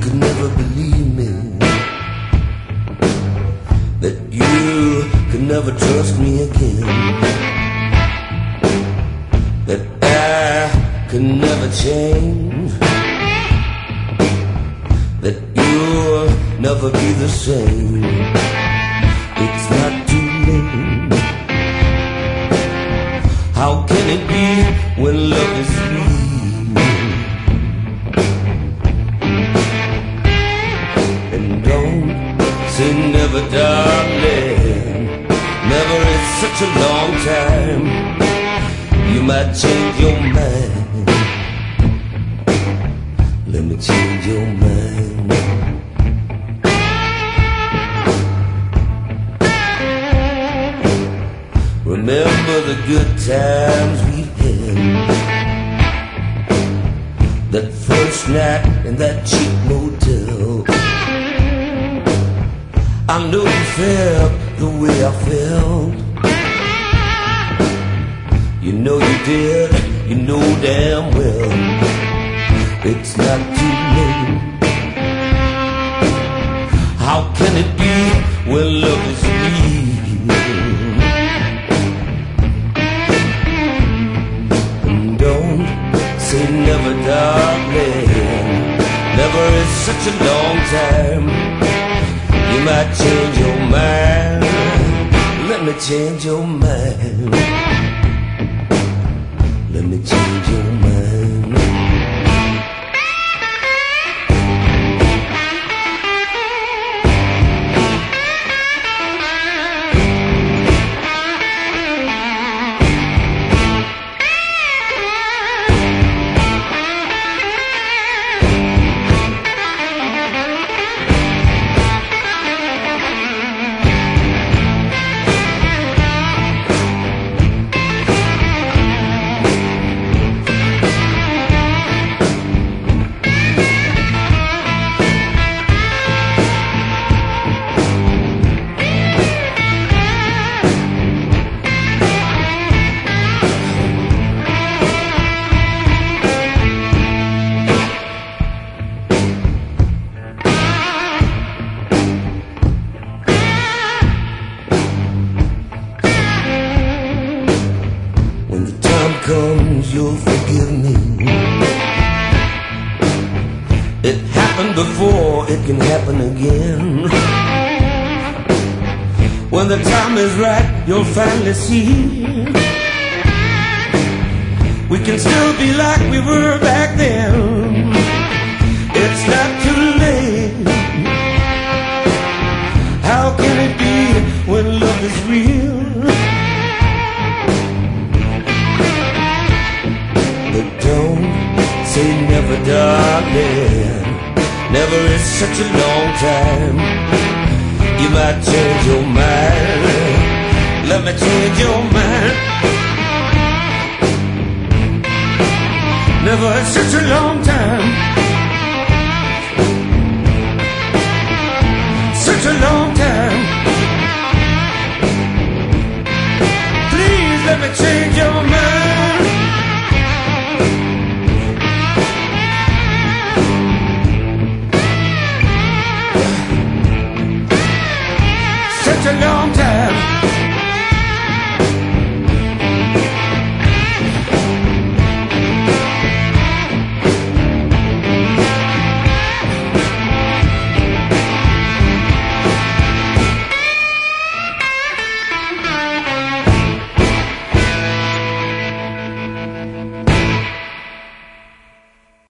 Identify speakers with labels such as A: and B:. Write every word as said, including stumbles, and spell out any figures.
A: could never believe me, that you could never trust me again, that I could never change, that you'll never be the same. It's not too late. How can it be when love is real? And don't say never, darling. Never is such a long time. You might change your mind. Let me change your mind. Remember the good times we had, that first night in that cheap motel. I know you felt the way I felt. You know you did, you know damn well. It's not too late. How can it be when love is real? Say never, darling. Never is such a long time. You might change your mind. Let me change your mind. Let me change your mind. Comes, you'll forgive me. It happened before, it can happen again. When the time is right, you'll finally see we can still be like we were back then. It's not too late. How can it be when love is real? Say never, darling. Never is such a long time. You might change your mind. Let me change your mind. Never is such a long time.